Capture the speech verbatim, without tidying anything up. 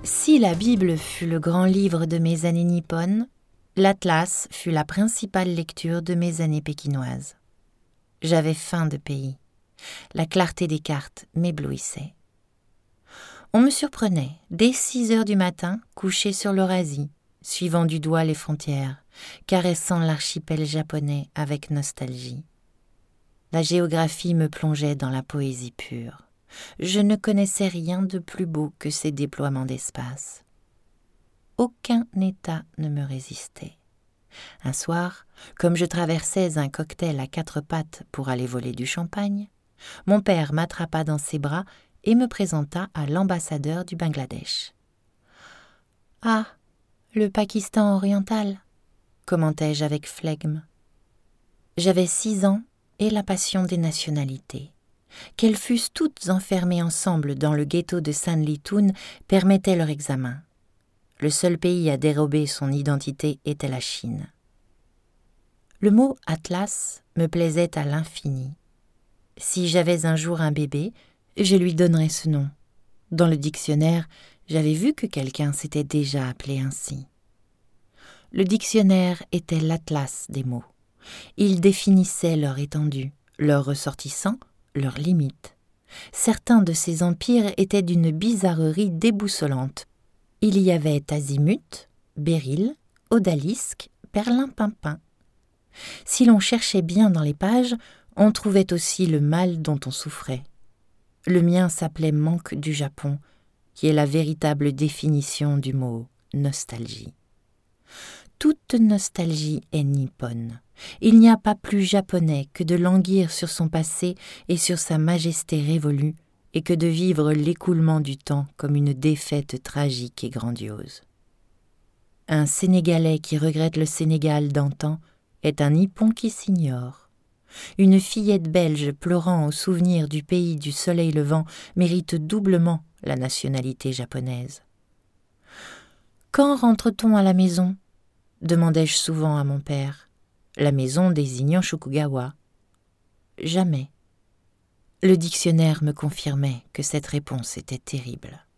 Si la Bible fut le grand livre de mes années nippones, l'Atlas fut la principale lecture de mes années pékinoises. J'avais faim de pays. La clarté des cartes m'éblouissait. On me surprenait, dès six heures du matin, couché sur l'Eurasie, suivant du doigt les frontières, caressant l'archipel japonais avec nostalgie. La géographie me plongeait dans la poésie pure. Je ne connaissais rien de plus beau que ces déploiements d'espace. Aucun état ne me résistait. Un soir, comme je traversais un cocktail à quatre pattes pour aller voler du champagne, mon père m'attrapa dans ses bras et me présenta à l'ambassadeur du Bangladesh. « Ah, le Pakistan oriental » commentai-je avec flegme. J'avais six ans et la passion des nationalités. Qu'elles fussent toutes enfermées ensemble dans le ghetto de Sanlitun permettait leur examen. Le seul pays à dérober son identité était la Chine. Le mot « Atlas » me plaisait à l'infini. Si j'avais un jour un bébé, je lui donnerais ce nom. Dans le dictionnaire, j'avais vu que quelqu'un s'était déjà appelé ainsi. Le dictionnaire était l'atlas des mots. Il définissait leur étendue, leurs ressortissants, leurs limites. Certains de ces empires étaient d'une bizarrerie déboussolante. Il y avait azimut, béryl, odalisque, perlimpinpin. Si l'on cherchait bien dans les pages, on trouvait aussi le mal dont on souffrait. Le mien s'appelait manque du Japon, qui est la véritable définition du mot nostalgie. Toute nostalgie est nippone. Il n'y a pas plus japonais que de languir sur son passé et sur sa majesté révolue, et que de vivre l'écoulement du temps comme une défaite tragique et grandiose. Un Sénégalais qui regrette le Sénégal d'antan est un Nippon qui s'ignore. Une fillette belge pleurant au souvenir du pays du soleil levant mérite doublement la nationalité japonaise. « Quand rentre-t-on à la maison ?» demandai-je souvent à mon père, la maison désignant Shukugawa. Jamais. Le dictionnaire me confirmait que cette réponse était terrible.